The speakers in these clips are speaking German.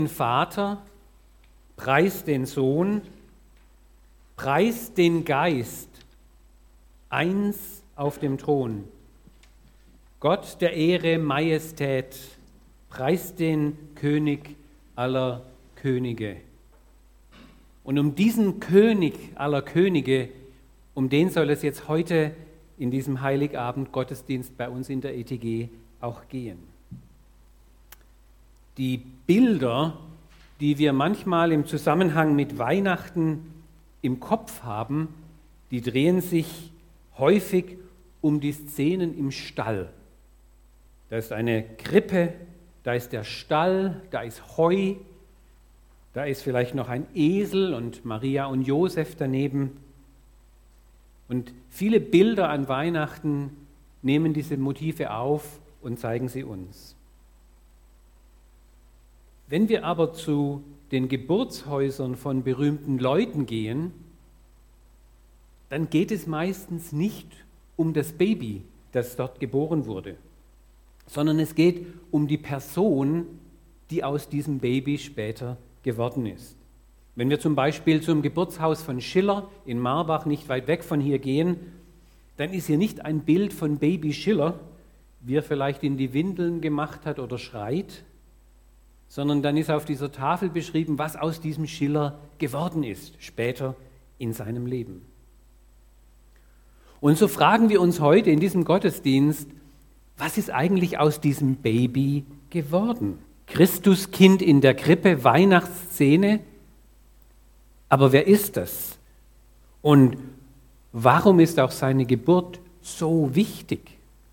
Den Vater, preist den Sohn, preist den Geist, eins auf dem Thron. Gott der Ehre, Majestät, preist den König aller Könige. Und um diesen König aller Könige, um den soll es jetzt heute in diesem Heiligabend Gottesdienst bei uns in der ETG auch gehen. Die Bilder, die wir manchmal im Zusammenhang mit Weihnachten im Kopf haben, die drehen sich häufig um die Szenen im Stall. Da ist eine Krippe, da ist der Stall, da ist Heu, da ist vielleicht noch ein Esel und Maria und Josef daneben. Und viele Bilder an Weihnachten nehmen diese Motive auf und zeigen sie uns. Wenn wir aber zu den Geburtshäusern von berühmten Leuten gehen, dann geht es meistens nicht um das Baby, das dort geboren wurde, sondern es geht um die Person, die aus diesem Baby später geworden ist. Wenn wir zum Beispiel zum Geburtshaus von Schiller in Marbach, nicht weit weg von hier gehen, dann ist hier nicht ein Bild von Baby Schiller, wie er vielleicht in die Windeln gemacht hat oder schreit, sondern dann ist auf dieser Tafel beschrieben, was aus diesem Schiller geworden ist, später in seinem Leben. Und so fragen wir uns heute in diesem Gottesdienst, was ist eigentlich aus diesem Baby geworden? Christuskind in der Krippe, Weihnachtsszene, aber wer ist das? Und warum ist auch seine Geburt so wichtig?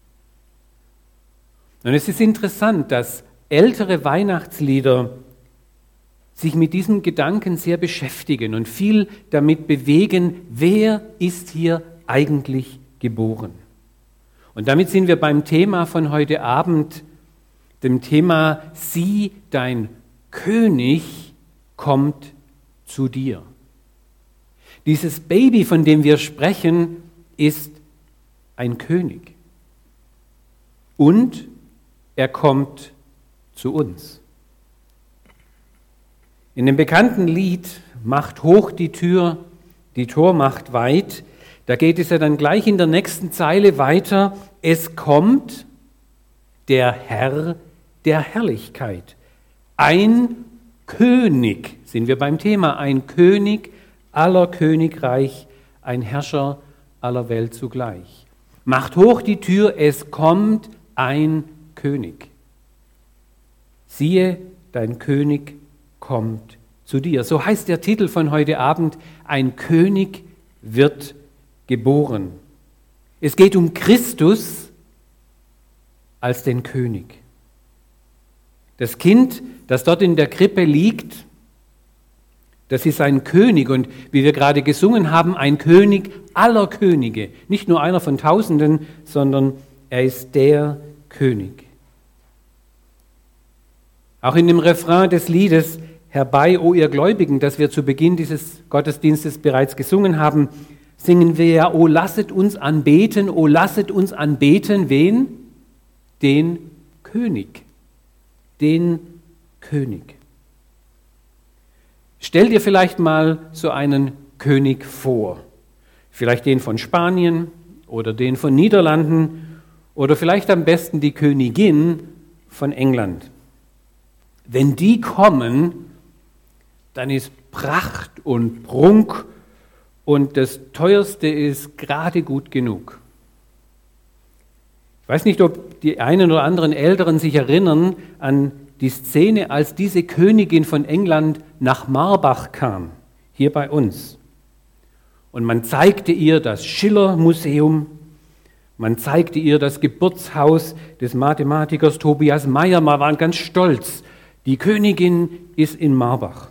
Und es ist interessant, dass ältere Weihnachtslieder sich mit diesem Gedanken sehr beschäftigen und viel damit bewegen, wer ist hier eigentlich geboren? Und damit sind wir beim Thema von heute Abend, dem Thema Sieh, dein König kommt zu dir. Dieses Baby, von dem wir sprechen, ist ein König. Und er kommt zu uns. In dem bekannten Lied Macht hoch die Tür, die Tor macht weit, da geht es ja dann gleich in der nächsten Zeile weiter, es kommt der Herr der Herrlichkeit. Ein König, sind wir beim Thema, ein König aller Königreich, ein Herrscher aller Welt zugleich. Macht hoch die Tür, es kommt ein König. Siehe, dein König kommt zu dir. So heißt der Titel von heute Abend, ein König wird geboren. Es geht um Christus als den König. Das Kind, das dort in der Krippe liegt, das ist ein König und wie wir gerade gesungen haben, ein König aller Könige. Nicht nur einer von Tausenden, sondern er ist der König. Auch in dem Refrain des Liedes Herbei, o ihr Gläubigen, das wir zu Beginn dieses Gottesdienstes bereits gesungen haben, singen wir ja, o lasset uns anbeten, wen? Den König. Den König. Stell dir vielleicht mal so einen König vor. Vielleicht den von Spanien oder den von Niederlanden oder vielleicht am besten die Königin von England. Wenn die kommen, dann ist Pracht und Prunk und das Teuerste ist gerade gut genug. Ich weiß nicht, ob die einen oder anderen Älteren sich erinnern an die Szene, als diese Königin von England nach Marbach kam, hier bei uns. Und man zeigte ihr das Schiller-Museum, man zeigte ihr das Geburtshaus des Mathematikers Tobias Mayer, man war ganz stolz. Die Königin ist in Marbach.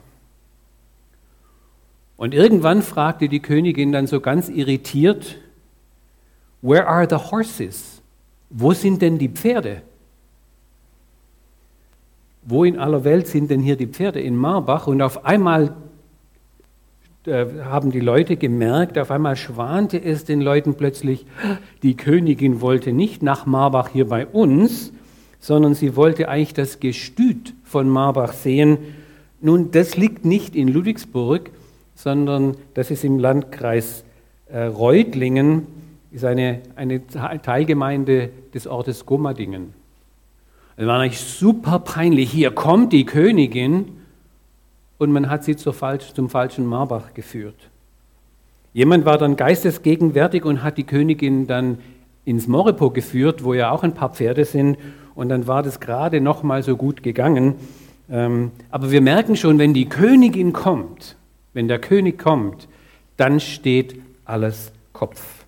Und irgendwann fragte die Königin dann so ganz irritiert, Where are the horses? Wo sind denn die Pferde? Wo in aller Welt sind denn hier die Pferde? In Marbach. Und auf einmal haben die Leute gemerkt, auf einmal schwante es den Leuten plötzlich, die Königin wollte nicht nach Marbach hier bei uns, sondern sie wollte eigentlich das Gestüt von Marbach sehen. Nun, das liegt nicht in Ludwigsburg, sondern das ist im Landkreis Reutlingen, ist eine Teilgemeinde des Ortes Gomadingen. Es war eigentlich super peinlich. Hier kommt die Königin und man hat sie zum falschen Marbach geführt. Jemand war dann geistesgegenwärtig und hat die Königin dann ins Moripo geführt, wo ja auch ein paar Pferde sind, und dann war das gerade noch mal so gut gegangen. Aber wir merken schon, wenn die Königin kommt, wenn der König kommt, dann steht alles Kopf.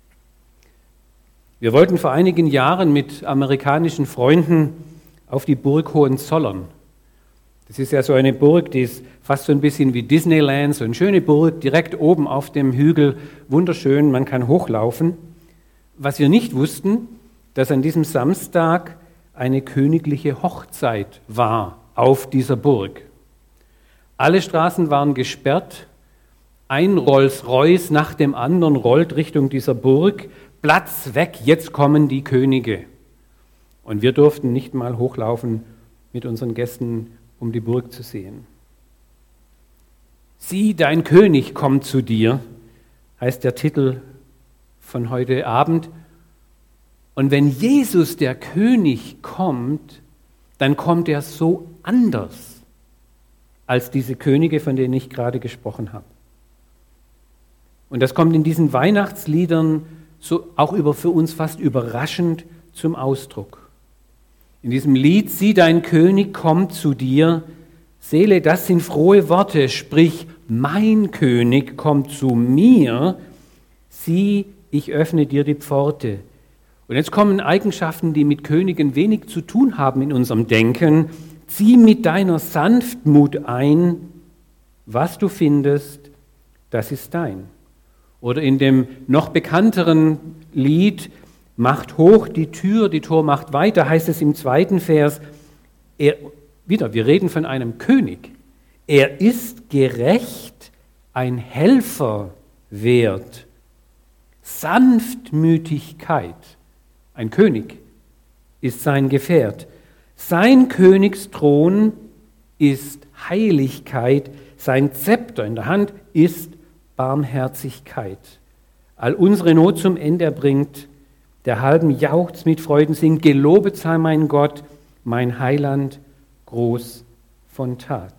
Wir wollten vor einigen Jahren mit amerikanischen Freunden auf die Burg Hohenzollern. Das ist ja so eine Burg, die ist fast so ein bisschen wie Disneyland, so eine schöne Burg, direkt oben auf dem Hügel, wunderschön, man kann hochlaufen. Was wir nicht wussten, dass an diesem Samstag eine königliche Hochzeit war auf dieser Burg. Alle Straßen waren gesperrt, ein Rolls-Royce nach dem anderen rollt Richtung dieser Burg, Platz weg, jetzt kommen die Könige. Und wir durften nicht mal hochlaufen mit unseren Gästen, um die Burg zu sehen. Sieh, dein König kommt zu dir, heißt der Titel von heute Abend. Und wenn Jesus, der König, kommt, dann kommt er so anders als diese Könige, von denen ich gerade gesprochen habe. Und das kommt in diesen Weihnachtsliedern so auch für uns fast überraschend zum Ausdruck. In diesem Lied, sieh, dein König kommt zu dir, Seele, das sind frohe Worte, sprich, mein König kommt zu mir, sieh, ich öffne dir die Pforte. Und jetzt kommen Eigenschaften, die mit Königen wenig zu tun haben in unserem Denken. Zieh mit deiner Sanftmut ein, was du findest, das ist dein. Oder in dem noch bekannteren Lied, macht hoch die Tür, die Tor macht weiter, heißt es im zweiten Vers, wir reden von einem König. Er ist gerecht, ein Helfer wert, Sanftmütigkeit. Ein König ist sein Gefährt. Sein Königsthron ist Heiligkeit, sein Zepter in der Hand ist Barmherzigkeit. All unsere Not zum Ende bringt, der halben jauchzt mit Freuden singt, gelobet sei mein Gott, mein Heiland, groß von Tat.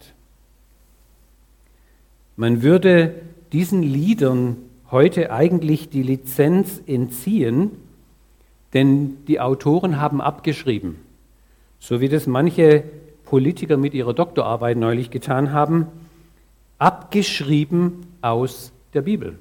Man würde diesen Liedern heute eigentlich die Lizenz entziehen, denn die Autoren haben abgeschrieben, so wie das manche Politiker mit ihrer Doktorarbeit neulich getan haben, abgeschrieben aus der Bibel.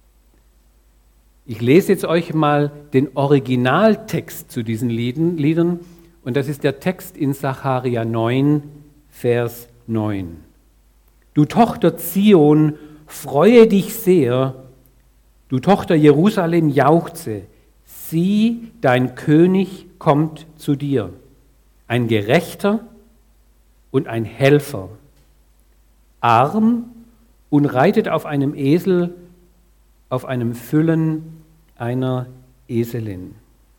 Ich lese jetzt euch mal den Originaltext zu diesen Liedern und das ist der Text in Sacharja 9, Vers 9. Du Tochter Zion, freue dich sehr, du Tochter Jerusalem, jauchze, sieh, dein König kommt zu dir, ein Gerechter und ein Helfer, arm und reitet auf einem Esel, auf einem Füllen einer Eselin.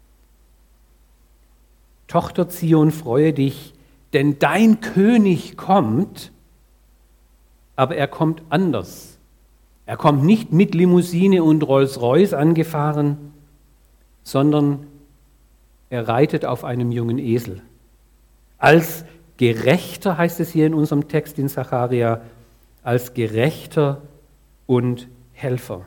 Tochter Zion, freue dich, denn dein König kommt, aber er kommt anders. Er kommt nicht mit Limousine und Rolls-Royce angefahren, sondern er reitet auf einem jungen Esel. Als Gerechter, heißt es hier in unserem Text in Sacharja, als Gerechter und Helfer.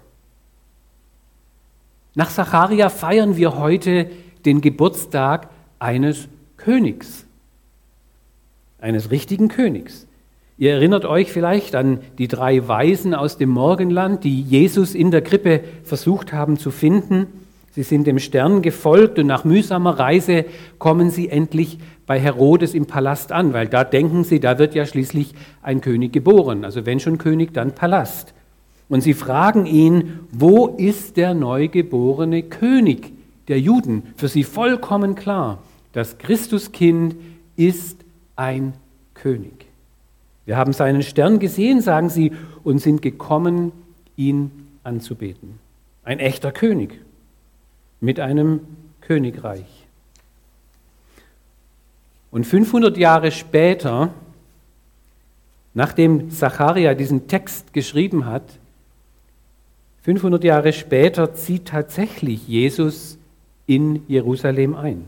Nach Sacharja feiern wir heute den Geburtstag eines Königs, eines richtigen Königs. Ihr erinnert euch vielleicht an die 3 Weisen aus dem Morgenland, die Jesus in der Krippe versucht haben zu finden. Sie sind dem Stern gefolgt und nach mühsamer Reise kommen sie endlich bei Herodes im Palast an, weil da denken sie, da wird ja schließlich ein König geboren. Also wenn schon König, dann Palast. Und sie fragen ihn, wo ist der neugeborene König der Juden? Für sie vollkommen klar, das Christuskind ist ein König. Wir haben seinen Stern gesehen, sagen sie, und sind gekommen, ihn anzubeten. Ein echter König mit einem Königreich. Und 500 Jahre später Nachdem Zacharia diesen Text geschrieben hat, 500 Jahre später zieht tatsächlich Jesus in Jerusalem ein.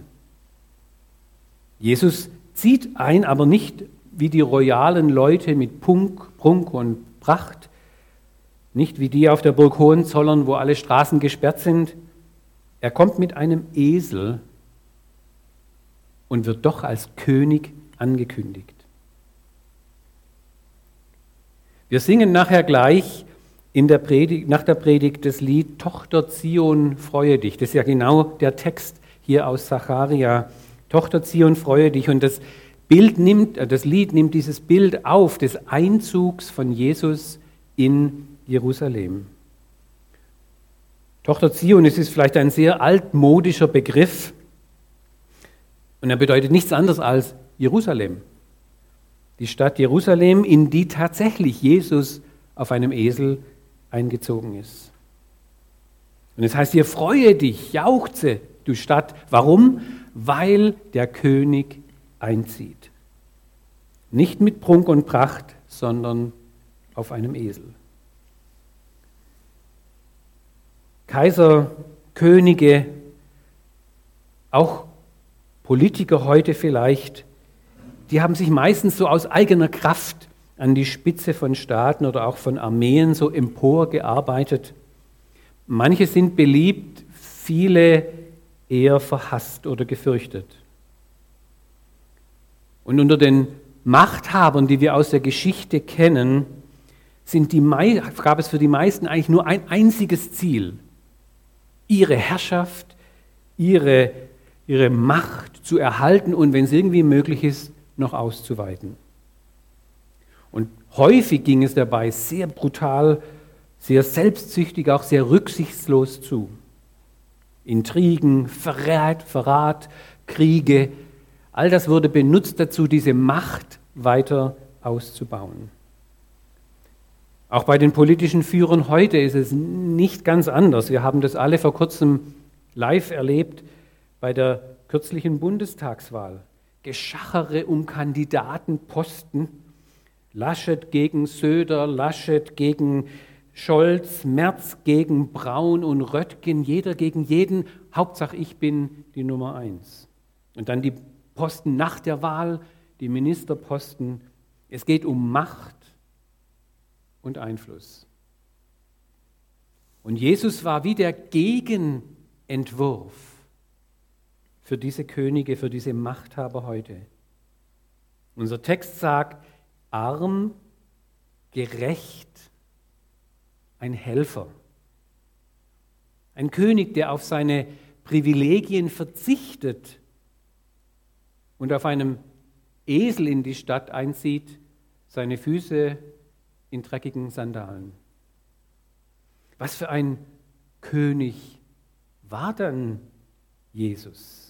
Jesus zieht ein, aber nicht wie die royalen Leute mit Prunk und Pracht, nicht wie die auf der Burg Hohenzollern, wo alle Straßen gesperrt sind. Er kommt mit einem Esel und wird doch als König angekündigt. Wir singen nachher gleich nach der Predigt das Lied Tochter Zion, freue dich. Das ist ja genau der Text hier aus Zacharia. Tochter Zion, freue dich. Und das Lied nimmt dieses Bild auf des Einzugs von Jesus in Jerusalem. Tochter Zion, es ist vielleicht ein sehr altmodischer Begriff und er bedeutet nichts anderes als Jerusalem. Die Stadt Jerusalem, in die tatsächlich Jesus auf einem Esel eingezogen ist. Und es heißt hier, freue dich, jauchze, du Stadt. Warum? Weil der König einzieht. Nicht mit Prunk und Pracht, sondern auf einem Esel. Kaiser, Könige, auch Politiker heute vielleicht, die haben sich meistens so aus eigener Kraft an die Spitze von Staaten oder auch von Armeen so emporgearbeitet. Manche sind beliebt, viele eher verhasst oder gefürchtet. Und unter den Machthabern, die wir aus der Geschichte kennen, gab es für die meisten eigentlich nur ein einziges Ziel: ihre Herrschaft, ihre Macht zu erhalten und, wenn es irgendwie möglich ist, noch auszuweiten. Und häufig ging es dabei sehr brutal, sehr selbstsüchtig, auch sehr rücksichtslos zu. Intrigen, Verrat, Kriege, all das wurde benutzt dazu, diese Macht weiter auszubauen. Auch bei den politischen Führern heute ist es nicht ganz anders. Wir haben das alle vor kurzem live erlebt bei der kürzlichen Bundestagswahl. Geschachere um Kandidatenposten. Laschet gegen Söder, Laschet gegen Scholz, Merz gegen Braun und Röttgen, jeder gegen jeden. Hauptsache, ich bin die Nummer 1. Und dann die Posten nach der Wahl, die Ministerposten. Es geht um Macht und Einfluss. Und Jesus war wie der Gegenentwurf für diese Könige, für diese Machthaber heute. Unser Text sagt, arm, gerecht, ein Helfer. Ein König, der auf seine Privilegien verzichtet und auf einem Esel in die Stadt einzieht, seine Füße in dreckigen Sandalen. Was für ein König war dann Jesus?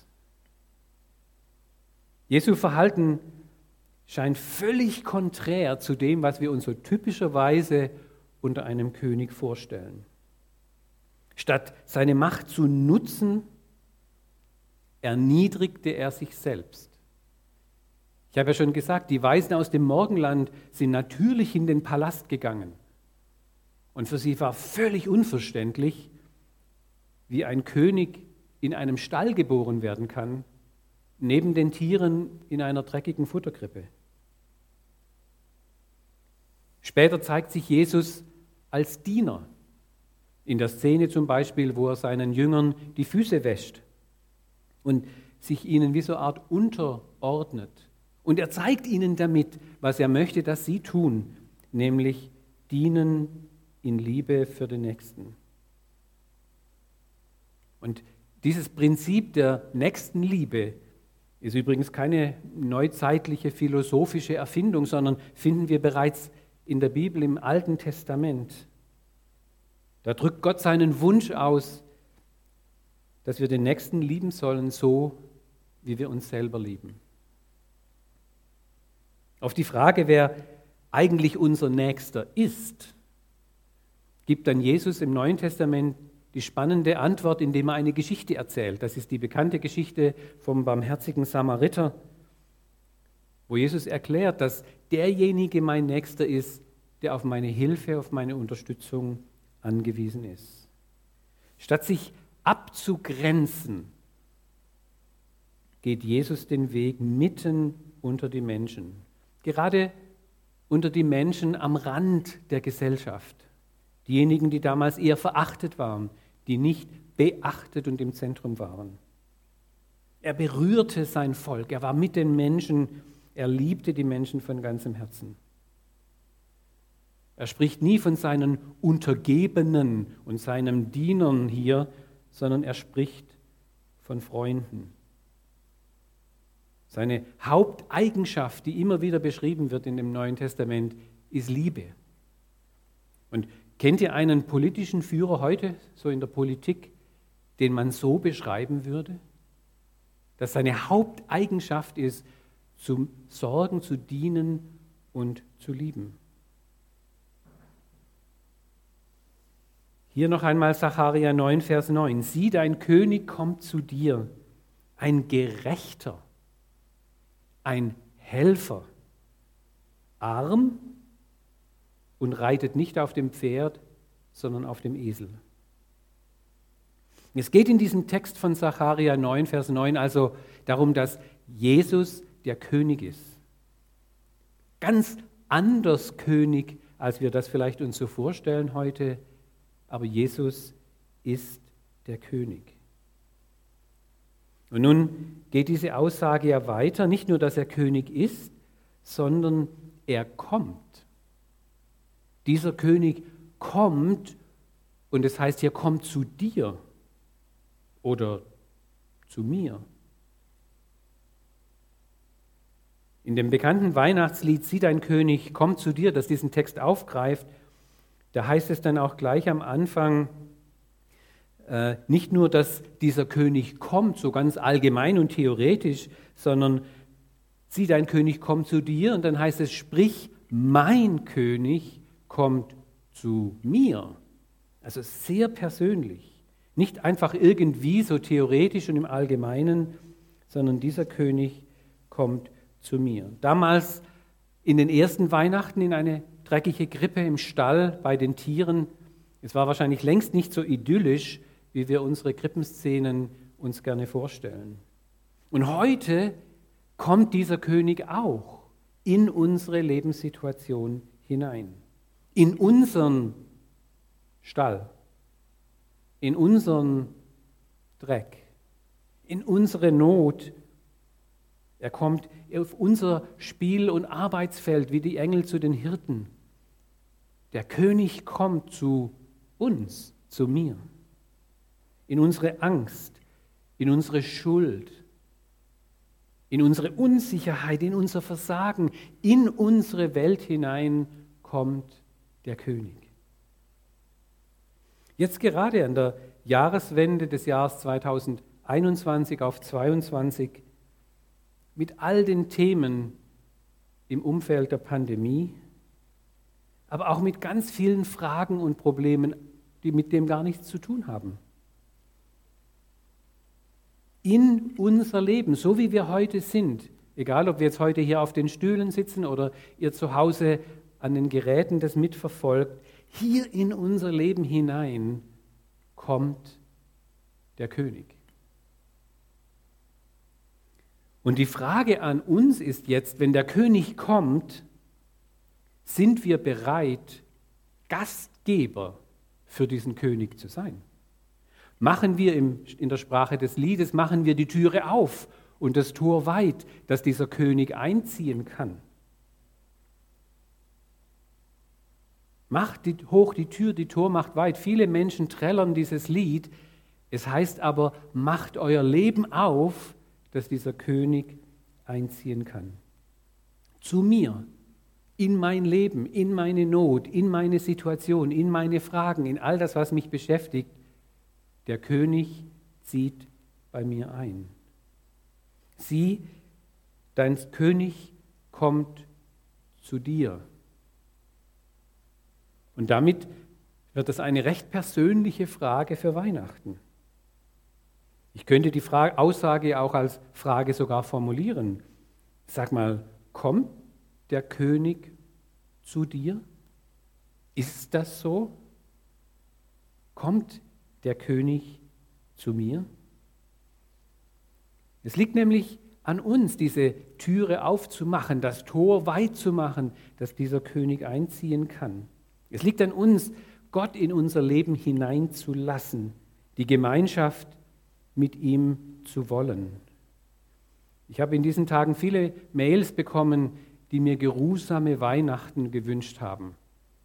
Jesu Verhalten scheint völlig konträr zu dem, was wir uns so typischerweise unter einem König vorstellen. Statt seine Macht zu nutzen, erniedrigte er sich selbst. Ich habe ja schon gesagt, die Weisen aus dem Morgenland sind natürlich in den Palast gegangen. Und für sie war völlig unverständlich, wie ein König in einem Stall geboren werden kann, neben den Tieren in einer dreckigen Futterkrippe. Später zeigt sich Jesus als Diener. In der Szene zum Beispiel, wo er seinen Jüngern die Füße wäscht und sich ihnen wie so eine Art unterordnet. Und er zeigt ihnen damit, was er möchte, dass sie tun, nämlich dienen in Liebe für den Nächsten. Und dieses Prinzip der Nächstenliebe ist übrigens keine neuzeitliche philosophische Erfindung, sondern finden wir bereits in der Bibel im Alten Testament. Da drückt Gott seinen Wunsch aus, dass wir den Nächsten lieben sollen, so wie wir uns selber lieben. Auf die Frage, wer eigentlich unser Nächster ist, gibt dann Jesus im Neuen Testament die spannende Antwort, indem er eine Geschichte erzählt. Das ist die bekannte Geschichte vom barmherzigen Samariter, wo Jesus erklärt, dass derjenige mein Nächster ist, der auf meine Hilfe, auf meine Unterstützung angewiesen ist. Statt sich abzugrenzen, geht Jesus den Weg mitten unter die Menschen. Gerade unter die Menschen am Rand der Gesellschaft. Diejenigen, die damals eher verachtet waren, die nicht beachtet und im Zentrum waren. Er berührte sein Volk, er war mit den Menschen, er liebte die Menschen von ganzem Herzen. Er spricht nie von seinen Untergebenen und seinen Dienern hier, sondern er spricht von Freunden. Seine Haupteigenschaft, die immer wieder beschrieben wird in dem Neuen Testament, ist Liebe. Und kennt ihr einen politischen Führer heute, so in der Politik, den man so beschreiben würde? Dass seine Haupteigenschaft ist, zu sorgen, zu dienen und zu lieben. Hier noch einmal Sacharja 9, Vers 9. Sieh, dein König kommt zu dir, ein Gerechter, ein Helfer, arm und reitet nicht auf dem Pferd, sondern auf dem Esel. Es geht in diesem Text von Sacharja 9, Vers 9 also darum, dass Jesus der König ist. Ganz anders König, als wir das vielleicht uns so vorstellen heute, aber Jesus ist der König. Und nun geht diese Aussage ja weiter, nicht nur, dass er König ist, sondern er kommt. Dieser König kommt und es heißt hier, kommt zu dir oder zu mir. In dem bekannten Weihnachtslied Sieh, dein König kommt zu dir, das diesen Text aufgreift, da heißt es dann auch gleich am Anfang, nicht nur, dass dieser König kommt, so ganz allgemein und theoretisch, sondern sieh, dein König kommt zu dir und dann heißt es, sprich, mein König kommt zu mir. Also sehr persönlich. Nicht einfach irgendwie so theoretisch und im Allgemeinen, sondern dieser König kommt zu mir. Damals in den ersten Weihnachten in eine dreckige Krippe im Stall bei den Tieren. Es war wahrscheinlich längst nicht so idyllisch, wie wir unsere Krippenszenen uns gerne vorstellen. Und heute kommt dieser König auch in unsere Lebenssituation hinein, in unseren Stall, in unseren Dreck, in unsere Not. Er kommt auf unser Spiel- und Arbeitsfeld wie die Engel zu den Hirten. Der König kommt zu uns, zu mir, in unsere Angst, in unsere Schuld, in unsere Unsicherheit, in unser Versagen, in unsere Welt hinein kommt der König. Jetzt gerade an der Jahreswende des Jahres 2021 auf 2022 mit all den Themen im Umfeld der Pandemie, aber auch mit ganz vielen Fragen und Problemen, die mit dem gar nichts zu tun haben. In unser Leben, so wie wir heute sind, egal ob wir jetzt heute hier auf den Stühlen sitzen oder ihr zu Hause an den Geräten das mitverfolgt, hier in unser Leben hinein kommt der König. Und die Frage an uns ist jetzt, wenn der König kommt, sind wir bereit, Gastgeber für diesen König zu sein? Machen wir in der Sprache des Liedes, machen wir die Türe auf und das Tor weit, dass dieser König einziehen kann. Macht hoch die Tür, die Tor macht weit. Viele Menschen trällern dieses Lied. Es heißt aber, macht euer Leben auf, dass dieser König einziehen kann. Zu mir, in mein Leben, in meine Not, in meine Situation, in meine Fragen, in all das, was mich beschäftigt. Der König zieht bei mir ein. Sieh, dein König kommt zu dir. Und damit wird es eine recht persönliche Frage für Weihnachten. Ich könnte die Aussage auch als Frage sogar formulieren. Sag mal, kommt der König zu dir? Ist das so? Kommt der König zu mir? Es liegt nämlich an uns, diese Türe aufzumachen, das Tor weit zu machen, dass dieser König einziehen kann. Es liegt an uns, Gott in unser Leben hineinzulassen, die Gemeinschaft mit ihm zu wollen. Ich habe in diesen Tagen viele Mails bekommen, die mir geruhsame Weihnachten gewünscht haben.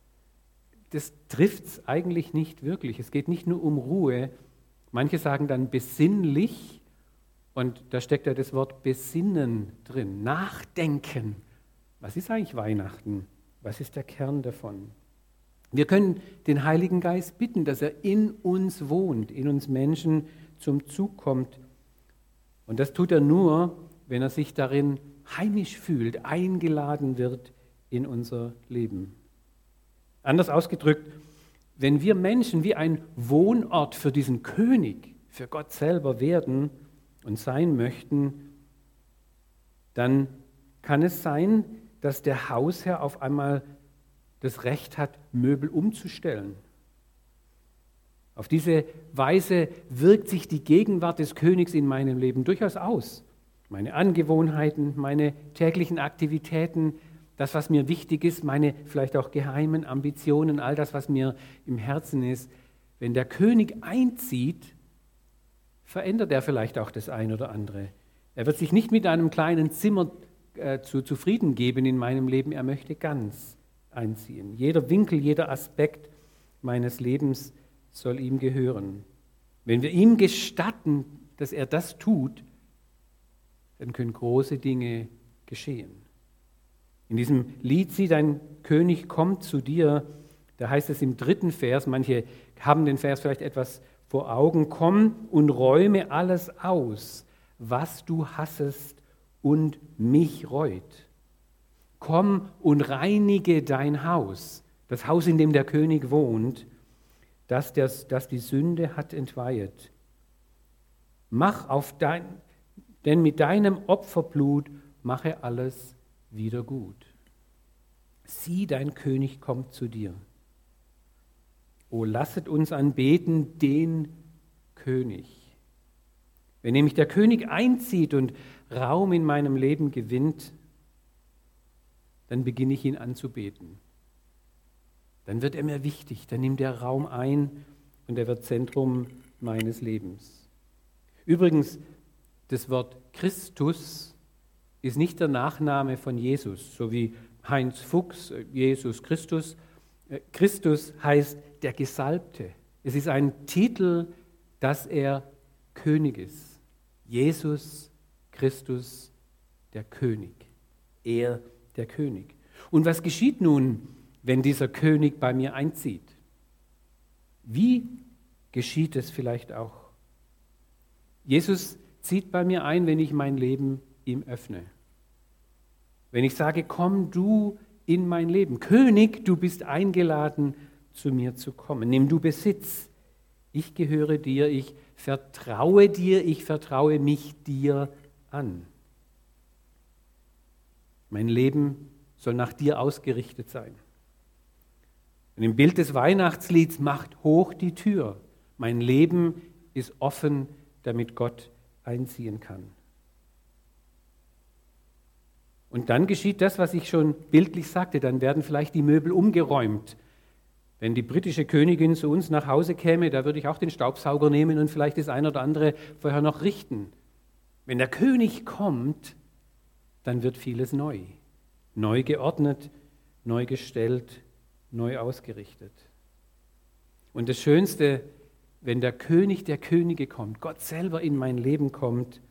Das trifft es eigentlich nicht wirklich. Es geht nicht nur um Ruhe. Manche sagen dann besinnlich, und da steckt ja das Wort besinnen drin, nachdenken. Was ist eigentlich Weihnachten? Was ist der Kern davon? Wir können den Heiligen Geist bitten, dass er in uns wohnt, in uns Menschen zum Zug kommt. Und das tut er nur, wenn er sich darin heimisch fühlt, eingeladen wird in unser Leben. Anders ausgedrückt, wenn wir Menschen wie ein Wohnort für diesen König, für Gott selber werden und sein möchten, dann kann es sein, dass der Hausherr auf einmal das Recht hat, Möbel umzustellen. Auf diese Weise wirkt sich die Gegenwart des Königs in meinem Leben durchaus aus. Meine Angewohnheiten, meine täglichen Aktivitäten, das, was mir wichtig ist, meine vielleicht auch geheimen Ambitionen, all das, was mir im Herzen ist. Wenn der König einzieht, verändert er vielleicht auch das ein oder andere. Er wird sich nicht mit einem kleinen Zimmer zufrieden geben in meinem Leben, er möchte ganz einziehen. Jeder Winkel, jeder Aspekt meines Lebens soll ihm gehören. Wenn wir ihm gestatten, dass er das tut, dann können große Dinge geschehen. In diesem Lied, sieh, dein König kommt zu dir, da heißt es im 3. Vers, manche haben den Vers vielleicht etwas vor Augen, komm und räume alles aus, was du hassest und mich reut. Komm und reinige dein Haus, das Haus, in dem der König wohnt, das die Sünde hat entweihet. Denn mit deinem Opferblut mache alles wieder gut. Sieh, dein König kommt zu dir. O lasset uns anbeten den König. Wenn nämlich der König einzieht und Raum in meinem Leben gewinnt, dann beginne ich ihn anzubeten. Dann wird er mir wichtig, dann nimmt er Raum ein und er wird Zentrum meines Lebens. Übrigens, das Wort Christus ist nicht der Nachname von Jesus, so wie Heinz Fuchs, Jesus Christus. Christus heißt der Gesalbte. Es ist ein Titel, dass er König ist. Jesus Christus, der König. Er, der König. Und was geschieht nun, wenn dieser König bei mir einzieht? Wie geschieht es vielleicht auch? Jesus zieht bei mir ein, wenn ich mein Leben ihm öffne. Wenn ich sage, komm du in mein Leben. König, du bist eingeladen, zu mir zu kommen. Nimm du Besitz. Ich gehöre dir, ich vertraue mich dir an. Mein Leben soll nach dir ausgerichtet sein. Und im Bild des Weihnachtslieds macht hoch die Tür. Mein Leben ist offen, damit Gott einziehen kann. Und dann geschieht das, was ich schon bildlich sagte, dann werden vielleicht die Möbel umgeräumt. Wenn die britische Königin zu uns nach Hause käme, da würde ich auch den Staubsauger nehmen und vielleicht das eine oder andere vorher noch richten. Wenn der König kommt, dann wird vieles neu. Neu geordnet, neu gestellt, neu ausgerichtet. Und das Schönste, wenn der König der Könige kommt, Gott selber in mein Leben kommt,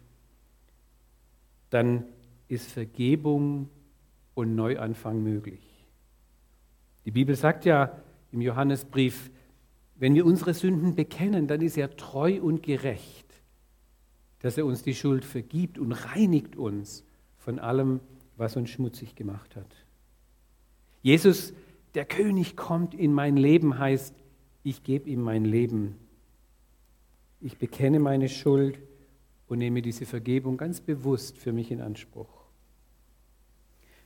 dann ist Vergebung und Neuanfang möglich. Die Bibel sagt ja im Johannesbrief, wenn wir unsere Sünden bekennen, dann ist er treu und gerecht, dass er uns die Schuld vergibt und reinigt uns von allem, was uns schmutzig gemacht hat. Jesus, der König, kommt in mein Leben, heißt, ich gebe ihm mein Leben. Ich bekenne meine Schuld und nehme diese Vergebung ganz bewusst für mich in Anspruch.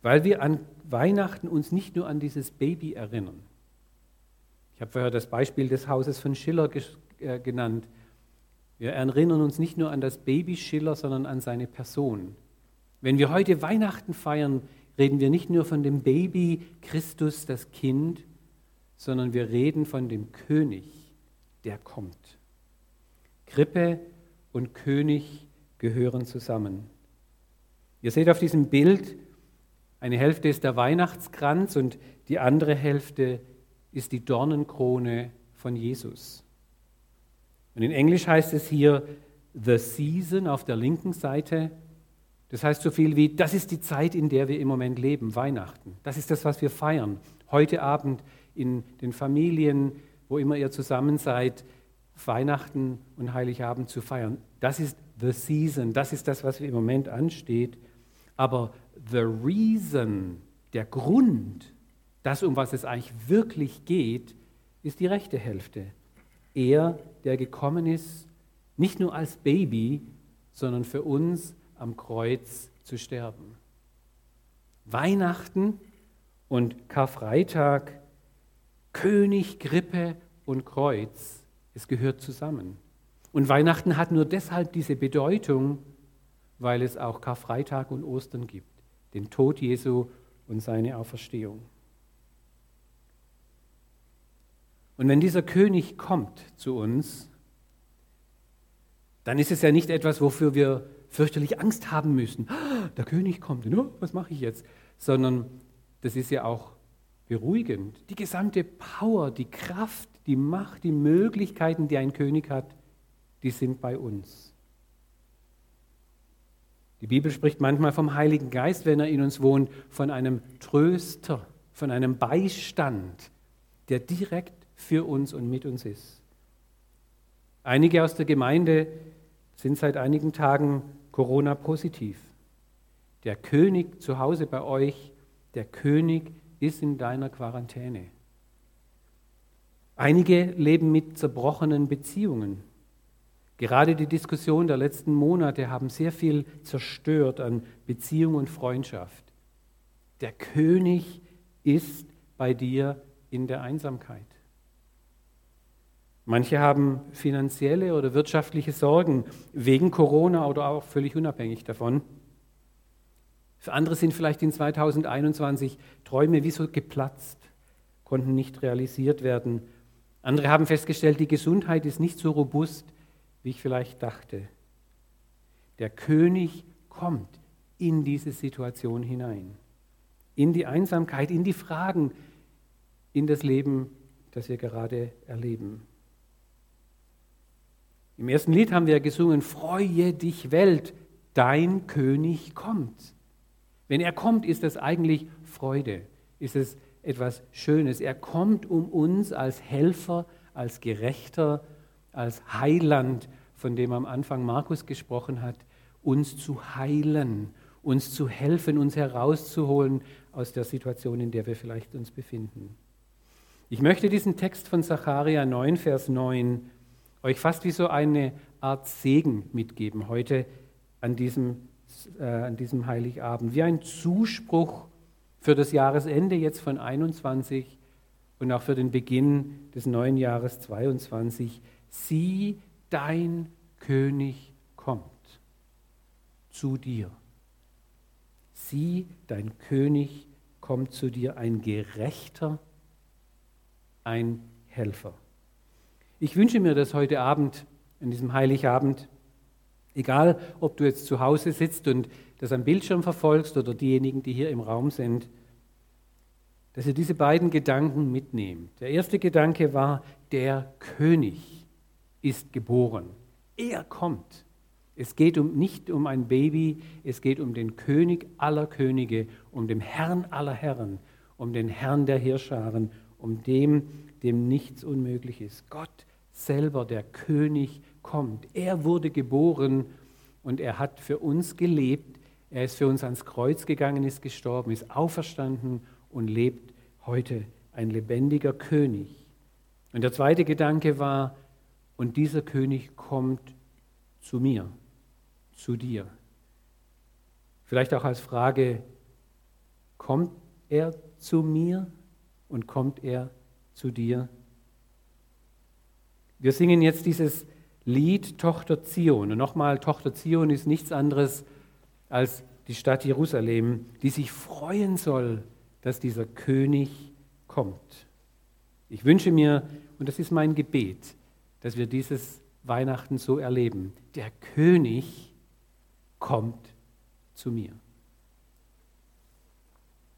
weil wir an Weihnachten uns nicht nur an dieses Baby erinnern. Ich habe vorher das Beispiel des Hauses von Schiller genannt. Wir erinnern uns nicht nur an das Baby Schiller, sondern an seine Person. Wenn wir heute Weihnachten feiern, reden wir nicht nur von dem Baby Christus, das Kind, sondern wir reden von dem König, der kommt. Krippe und König gehören zusammen. Ihr seht auf diesem Bild, eine Hälfte ist der Weihnachtskranz und die andere Hälfte ist die Dornenkrone von Jesus. Und in Englisch heißt es hier The Season auf der linken Seite. Das heißt so viel wie, das ist die Zeit, in der wir im Moment leben, Weihnachten. Das ist das, was wir feiern. Heute Abend in den Familien, wo immer ihr zusammen seid, Weihnachten und Heiligabend zu feiern. Das ist The Season, das ist das, was im Moment ansteht. Aber the reason, der Grund, das, um was es eigentlich wirklich geht, ist die rechte Hälfte. Er, der gekommen ist, nicht nur als Baby, sondern für uns am Kreuz zu sterben. Weihnachten und Karfreitag, König, Krippe und Kreuz, es gehört zusammen. Und Weihnachten hat nur deshalb diese Bedeutung, weil es auch Karfreitag und Ostern gibt, den Tod Jesu und seine Auferstehung. Und wenn dieser König kommt zu uns, dann ist es ja nicht etwas, wofür wir fürchterlich Angst haben müssen. Der König kommt, was mache ich jetzt? Sondern das ist ja auch beruhigend. Die gesamte Power, die Kraft, die Macht, die Möglichkeiten, die ein König hat, die sind bei uns. Die Bibel spricht manchmal vom Heiligen Geist, wenn er in uns wohnt, von einem Tröster, von einem Beistand, der direkt für uns und mit uns ist. Einige aus der Gemeinde sind seit einigen Tagen Corona-positiv. Der König zu Hause bei euch, der König ist in deiner Quarantäne. Einige leben mit zerbrochenen Beziehungen. Gerade die Diskussion der letzten Monate haben sehr viel zerstört an Beziehung und Freundschaft. Der König ist bei dir in der Einsamkeit. Manche haben finanzielle oder wirtschaftliche Sorgen wegen Corona oder auch völlig unabhängig davon. Für andere sind vielleicht in 2021 Träume wie so geplatzt, konnten nicht realisiert werden. Andere haben festgestellt, die Gesundheit ist nicht so robust, wie ich vielleicht dachte. Der König kommt in diese Situation hinein, in die Einsamkeit, in die Fragen, in das Leben, das wir gerade erleben. Im ersten Lied haben wir gesungen, Freue dich Welt, dein König kommt. Wenn er kommt, ist das eigentlich Freude, ist es etwas Schönes. Er kommt, um uns als Helfer, als Gerechter, als Heiland, von dem am Anfang Markus gesprochen hat, uns zu heilen, uns zu helfen, uns herauszuholen aus der Situation, in der wir vielleicht uns befinden. Ich möchte diesen Text von Sacharja 9, Vers 9 euch fast wie so eine Art Segen mitgeben heute an diesem Heiligabend, wie ein Zuspruch für das Jahresende jetzt von 21 und auch für den Beginn des neuen Jahres 22. Sieh, dein König kommt zu dir. Sieh, dein König kommt zu dir, ein Gerechter, ein Helfer. Ich wünsche mir das heute Abend, an diesem Heiligabend, egal ob du jetzt zu Hause sitzt und das am Bildschirm verfolgst oder diejenigen, die hier im Raum sind, dass ihr diese beiden Gedanken mitnehmt. Der erste Gedanke war, der König ist geboren. Er kommt. Es geht nicht um ein Baby, es geht um den König aller Könige, um den Herrn aller Herren, um den Herrn der Heerscharen, um dem nichts unmöglich ist. Gott selber, der König, kommt. Er wurde geboren und er hat für uns gelebt. Er ist für uns ans Kreuz gegangen, ist gestorben, ist auferstanden und lebt heute ein lebendiger König. Und der zweite Gedanke war, und dieser König kommt zu mir, zu dir. Vielleicht auch als Frage, Kommt er zu mir und kommt er zu dir? Wir singen jetzt dieses Lied Tochter Zion. Und nochmal, Tochter Zion ist nichts anderes als die Stadt Jerusalem, die sich freuen soll, dass dieser König kommt. Ich wünsche mir, und das ist mein Gebet, dass wir dieses Weihnachten so erleben. Der König kommt zu mir.